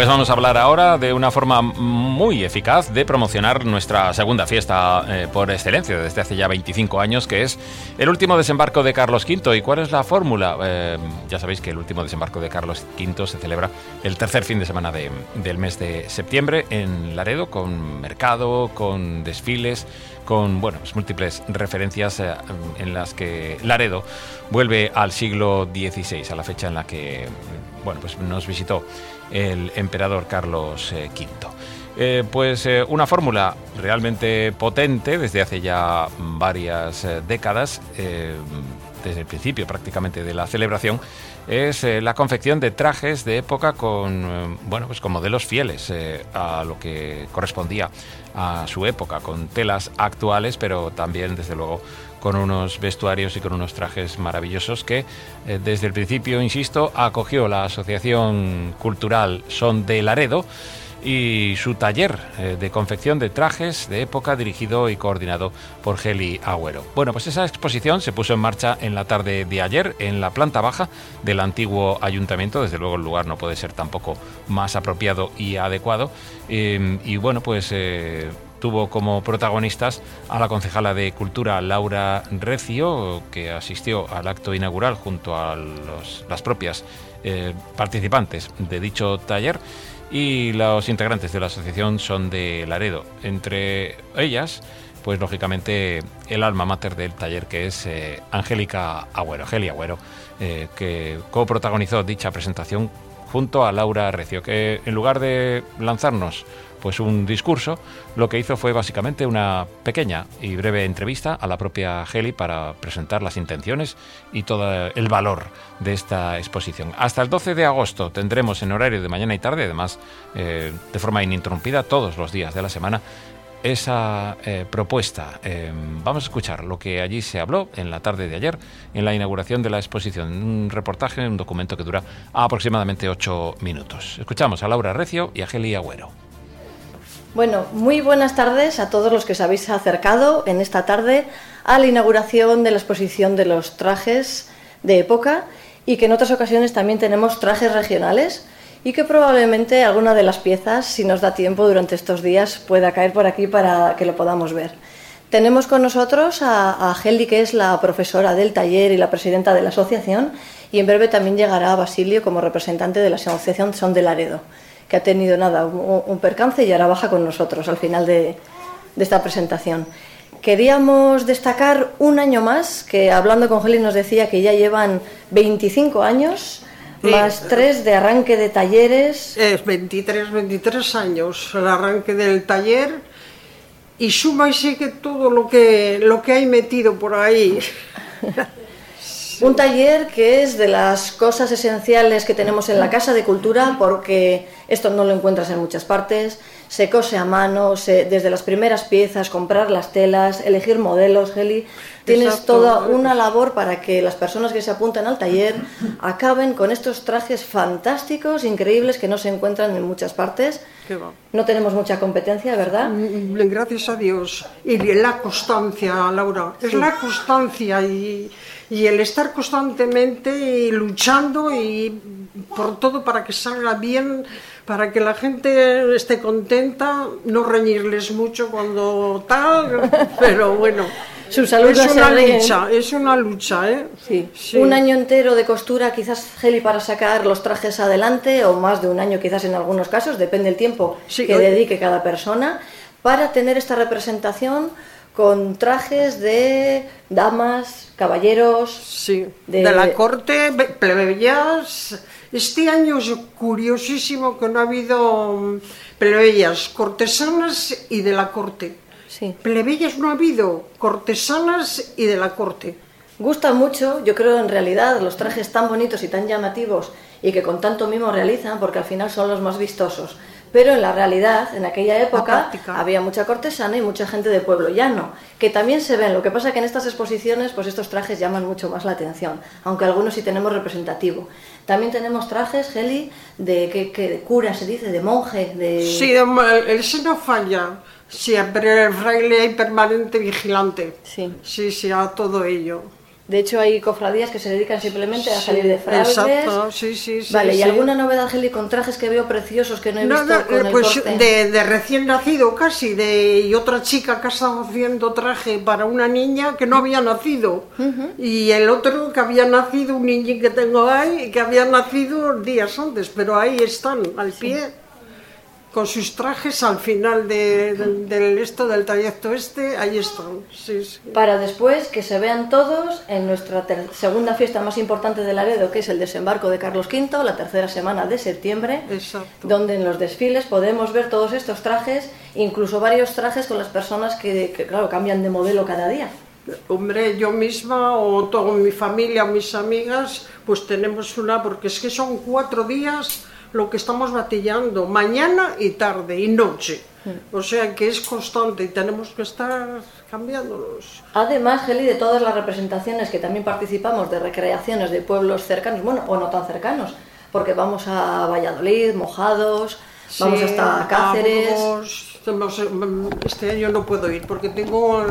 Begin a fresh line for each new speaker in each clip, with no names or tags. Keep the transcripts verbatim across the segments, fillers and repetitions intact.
Pues vamos a hablar ahora de una forma muy eficaz de promocionar nuestra segunda fiesta eh, por excelencia desde hace ya veinticinco años, que es el último desembarco de Carlos quinto. ¿Y cuál es la fórmula? Eh, ya sabéis que el último desembarco de Carlos quinto se celebra el tercer fin de semana de, del mes de septiembre en Laredo, con mercado, con desfiles, con bueno, pues múltiples referencias eh, en las que Laredo vuelve al siglo dieciséis, a la fecha en la que bueno, pues nos visitó el emperador Carlos quinto. Eh, pues eh, una fórmula realmente potente desde hace ya varias eh, décadas, eh, desde el principio prácticamente de la celebración, es eh, la confección de trajes de época con, eh, bueno, pues con modelos fieles eh, a lo que correspondía a su época, con telas actuales, pero también, desde luego, con unos vestuarios y con unos trajes maravillosos que eh, desde el principio, insisto, acogió la Asociación Cultural Son de Laredo y su taller eh, de confección de trajes de época dirigido y coordinado por Geli Agüero. Bueno, pues esa exposición se puso en marcha en la tarde de ayer en la planta baja del antiguo ayuntamiento. Desde luego el lugar no puede ser tampoco más apropiado y adecuado. Eh, y bueno, pues eh, tuvo como protagonistas a la concejala de Cultura Laura Recio, que asistió al acto inaugural junto a los, las propias eh, participantes de dicho taller, y los integrantes de la asociación Son de Laredo. Entre ellas, pues lógicamente el alma mater del taller, que es eh, Angélica Agüero, Geli Agüero, eh, que coprotagonizó dicha presentación junto a Laura Recio, que en lugar de lanzarnos pues un discurso, lo que hizo fue básicamente una pequeña y breve entrevista a la propia Geli para presentar las intenciones y todo el valor de esta exposición. Hasta el doce de agosto tendremos en horario de mañana y tarde, además eh, de forma ininterrumpida todos los días de la semana, esa eh, propuesta. Eh, vamos a escuchar lo que allí se habló en la tarde de ayer en la inauguración de la exposición. Un reportaje, un documento que dura aproximadamente ocho minutos. Escuchamos a Laura Recio y a Geli Agüero.
Bueno, muy buenas tardes a todos los que os habéis acercado en esta tarde a la inauguración de la exposición de los trajes de época, y que en otras ocasiones también tenemos trajes regionales, y que probablemente alguna de las piezas, si nos da tiempo durante estos días, pueda caer por aquí para que lo podamos ver. Tenemos con nosotros a, a Geli, que es la profesora del taller y la presidenta de la asociación, y en breve también llegará Basilio como representante de la asociación Son de Laredo, que ha tenido nada, un, un percance y ahora baja con nosotros al final de, de esta presentación. Queríamos destacar un año más, que hablando con Geli nos decía que ya llevan veinticinco años, sí, más tres de arranque de talleres.
Es veintitrés, veintitrés años el arranque del taller, y suma y sigue todo lo que, lo que hay metido por ahí.
Un taller que es de las cosas esenciales que tenemos en la Casa de Cultura, porque esto no lo encuentras en muchas partes. Se cose a mano, se, desde las primeras piezas, comprar las telas, elegir modelos, Geli. Tienes Exacto. toda una labor para que las personas que se apuntan al taller acaben con estos trajes fantásticos, increíbles, que no se encuentran en muchas partes.
¿Qué va?
No tenemos mucha competencia, ¿verdad?
Gracias a Dios. Y la constancia, Laura. Es sí. la constancia y... Y el estar constantemente luchando y por todo para que salga bien, para que la gente esté contenta, no reñirles mucho cuando tal, pero bueno.
Su salud
es una lucha, es una lucha, ¿eh?
Sí. sí. Un año entero de costura, quizás, Geli, para sacar los trajes adelante, o más de un año quizás en algunos casos, depende del tiempo sí, que hoy... dedique cada persona, para tener esta representación con trajes de damas, caballeros...
Sí, de, de la corte, plebeyas. Este año es curiosísimo que no ha habido plebeyas, cortesanas y de la corte.
Sí.
Plebeyas no ha habido, cortesanas y de la corte.
Gusta mucho, yo creo, en realidad, los trajes tan bonitos y tan llamativos y que con tanto mimo realizan, porque al final son los más vistosos. Pero en la realidad, en aquella época, había mucha cortesana y mucha gente de pueblo llano, que también se ven. Lo que pasa es que en estas exposiciones, pues estos trajes llaman mucho más la atención, aunque algunos sí tenemos representativo. También tenemos trajes, Geli, de, que, que, de cura, se dice, de monje, de...
Sí, ese no falla, siempre el fraile hay permanente vigilante.
Sí.
Sí, sí, a todo ello.
De hecho, hay cofradías que se dedican simplemente a salir de frailes.
Exacto, sí, sí, sí.
Vale,
sí.
¿y alguna novedad, Geli, con trajes que veo preciosos que no he visto?
No, no,
con el
pues
corte?
de, de recién nacido casi, de y otra chica que estaba haciendo traje para una niña que no había nacido. Uh-huh. Y el otro que había nacido, un niño que tengo ahí, que había nacido días antes, pero ahí están, al pie. Sí. Con sus trajes al final de, de, del esto del trayecto este, ahí están. Sí, sí.
Para después que se vean todos en nuestra ter- segunda fiesta más importante de Laredo, que es el desembarco de Carlos quinto, la tercera semana de septiembre.
Exacto.
Donde en los desfiles podemos ver todos estos trajes, incluso varios trajes con las personas que, que claro, cambian de modelo cada día.
Hombre, yo misma o toda mi familia o mis amigas, pues tenemos una, porque es que son cuatro días lo que estamos batallando, mañana y tarde y noche. O sea que es constante y tenemos que estar cambiándolos.
Además, Geli, de todas las representaciones que también participamos de recreaciones de pueblos cercanos, bueno, o no tan cercanos, porque vamos a Valladolid, Mojados, sí, vamos hasta Cáceres.
Burgos. Este año no puedo ir porque tengo...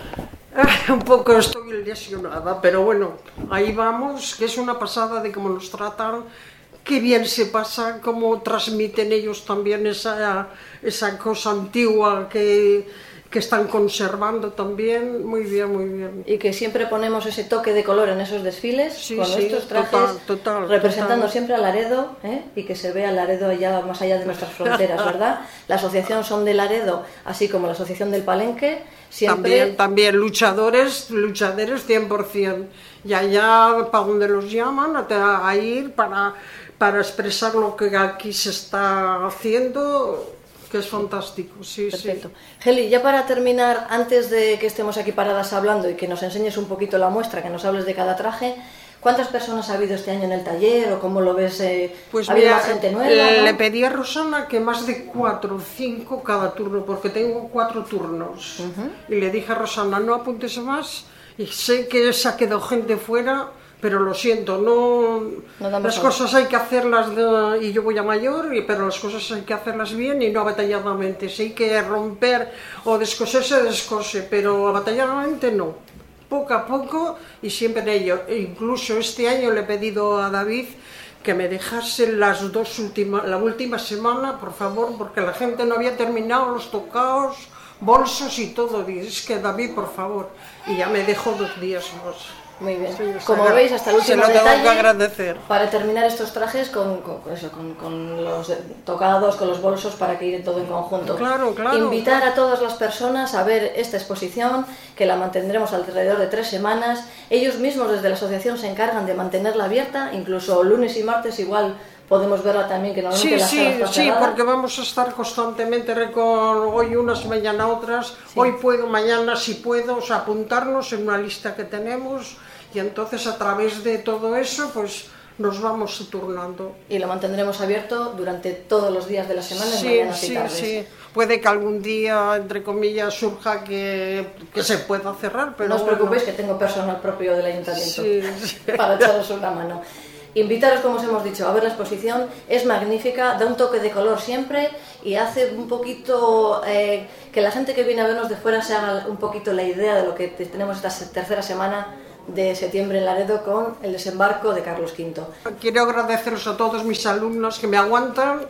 un poco estoy lesionada, pero bueno, ahí vamos, que es una pasada de cómo nos tratan. Qué bien se pasa, cómo transmiten ellos también esa, esa cosa antigua que, que están conservando también. Muy bien, muy bien.
Y que siempre ponemos ese toque de color en esos desfiles, sí, con
sí,
estos trajes,
total, total,
representando
total.
Siempre a Laredo, ¿eh? Y que se vea Laredo allá, más allá de nuestras fronteras, ¿verdad? La asociación Son de Laredo, así como la asociación del Palenque, siempre...
También, también luchadores, luchadores cien por ciento. Y allá, para donde los llaman, a, a ir para... para expresar lo que aquí se está haciendo, que es fantástico, sí,
Perfecto.
sí.
Geli, ya para terminar, antes de que estemos aquí paradas hablando y que nos enseñes un poquito la muestra, que nos hables de cada traje, ¿cuántas personas ha habido este año en el taller o cómo lo ves? Eh,
pues
¿ha habido
mira,
más gente nueva?
Le
¿no?
pedí a Rosana que más de cuatro o cinco cada turno, porque tengo cuatro turnos. Uh-huh. Y le dije a Rosana, no apuntes más, y sé que se ha quedado gente fuera, pero lo siento, no, no las cosas hay que hacerlas, de, y yo voy a mayor, y, pero las cosas hay que hacerlas bien y no abatalladamente. Si hay que romper o descoserse, descose, pero abatalladamente no. Poco a poco y siempre en ello. Incluso este año le he pedido a David que me dejase las dos últimas, la última semana, por favor, porque la gente no había terminado los tocaos, bolsos y todo. Y es que David, por favor, y ya me dejó dos días más.
Muy bien.
Sí,
como veis, hasta el último
se lo tengo
detalle,
que agradecer.
Para terminar estos trajes con, con, eso, con, con los tocados, con los bolsos, para que ir todo en conjunto.
Claro, claro.
Invitar
claro.
a todas las personas a ver esta exposición, que la mantendremos alrededor de tres semanas. Ellos mismos desde la asociación se encargan de mantenerla abierta, incluso lunes y martes igual podemos verla también, que normalmente
sí,
la
sí,
sala está
sí,
cerrada.
porque vamos a estar constantemente con hoy unas, mañana otras, sí. Hoy puedo, mañana si puedo, o sea, apuntarnos en una lista que tenemos. Y entonces a través de todo eso pues nos vamos turnando.
Y lo mantendremos abierto durante todos los días de la semana,
sí,
mañanas
sí,
y tardes.
Sí. Puede que algún día, entre comillas, surja que, que se pueda cerrar, pero
no os
bueno.
preocupéis, que tengo personal propio del ayuntamiento
sí, sí.
para echaros una mano. Invitaros, como os hemos dicho, a ver la exposición. Es magnífica, da un toque de color siempre y hace un poquito eh, que la gente que viene a vernos de fuera se haga un poquito la idea de lo que tenemos esta tercera semana de septiembre en Laredo con el desembarco de Carlos quinto.
Quiero agradeceros a todos mis alumnos que me aguantan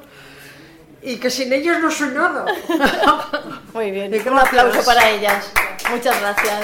y que sin ellas no soy nada.
Muy bien, un aplauso para ellas. Muchas gracias.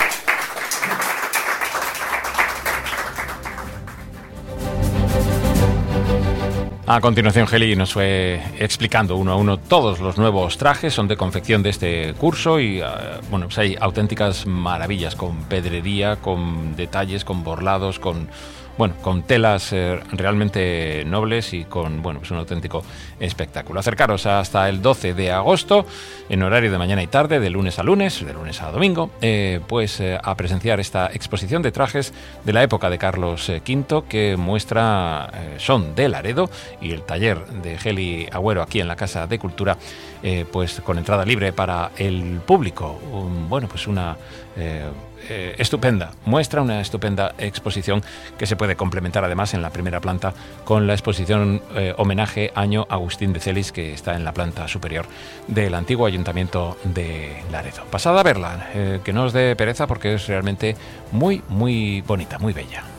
A continuación, Geli nos fue explicando uno a uno todos los nuevos trajes, son de confección de este curso y uh, bueno, pues hay auténticas maravillas con pedrería, con detalles, con borlados, con bueno, con telas eh, realmente nobles y con bueno, pues un auténtico espectáculo. Acercaros hasta el doce de agosto en horario de mañana y tarde, de lunes a lunes, de lunes a domingo, eh, pues eh, a presenciar esta exposición de trajes de la época de Carlos quinto que muestra eh, Son de Laredo y el taller de Geli Agüero aquí en la Casa de Cultura, eh, pues con entrada libre para el público. Un, bueno, pues una eh, eh, estupenda, muestra una estupenda exposición que se puede complementar además en la primera planta con la exposición eh, homenaje Año Agustín de Celis, que está en la planta superior del antiguo Ayuntamiento de Laredo. Pasad a verla, eh, que no os dé pereza porque es realmente muy, muy bonita, muy bella.